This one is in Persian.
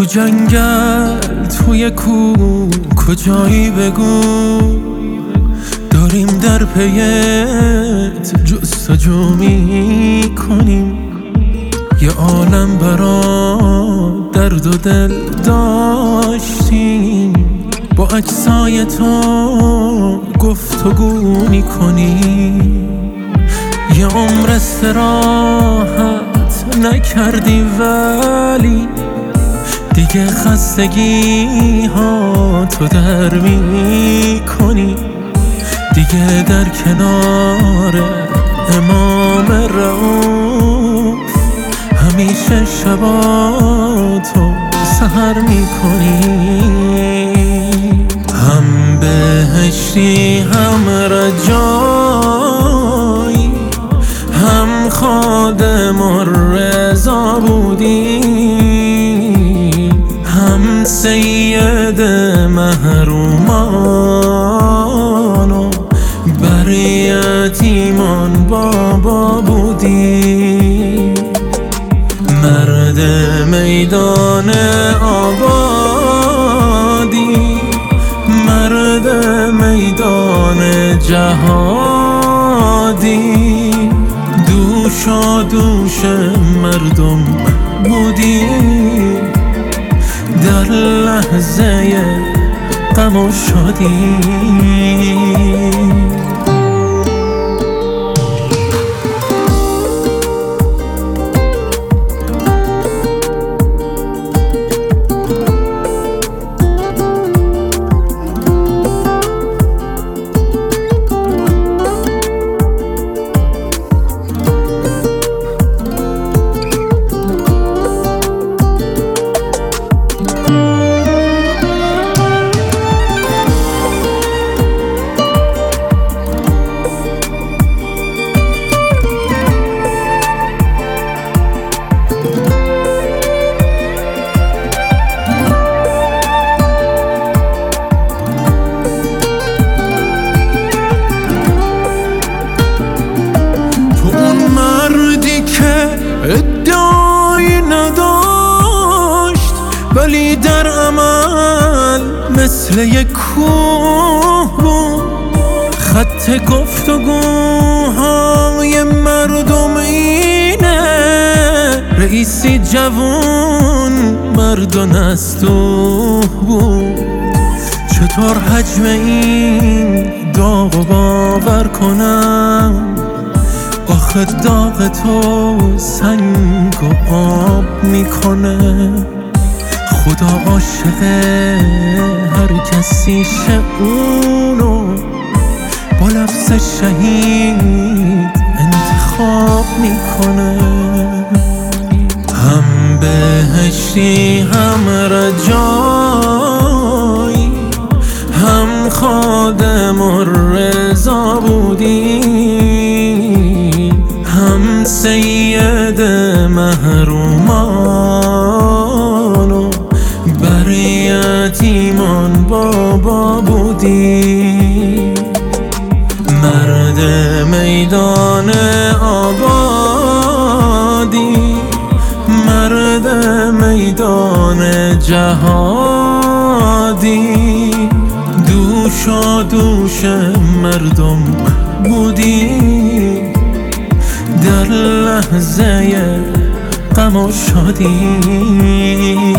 تو جنگل توی کوه کجایی بگو، داریم در پیت جستجو میکنیم. یه عالم برا درد و دل داشتیم، با اجزای تو گفتگو میکنیم. یه عمر استراحت نکردی ولی دیگه خستگی ها تو در میکنی. دیگه در کنار امام رؤوف همیشه شباتو سحر میکنی. هم بهشتی هم رجایی، هم خادم الرضا بودی، هم سید محرومان و بر یتیمان بابا بودی. مرد میدان آبادی، مرد میدان جهادی، دوشا دوش مردم بودی. در لحظه غم و شادی ادعایی نداشت ولی در عمل مثل یک کوه بود. خط گفتگوهای مردم اینه، رئیسی جوون مرد و نستوه بود. چطور حجم این داغ و باور کنم؟ آخه داغ تو سنگ و آب میکنه. خدا عاشق هر کسی اونو با لفظ شهید انتخاب میکنه. هم بهشتی هم رجایی، هم خادم الرضا بودی، هم سید محرومان و بر یتیمان بابا بودی. مرد میدان آبادی، مرد میدان جهادی، دوشا دوش مردم بودی. در لحظه غم و شادی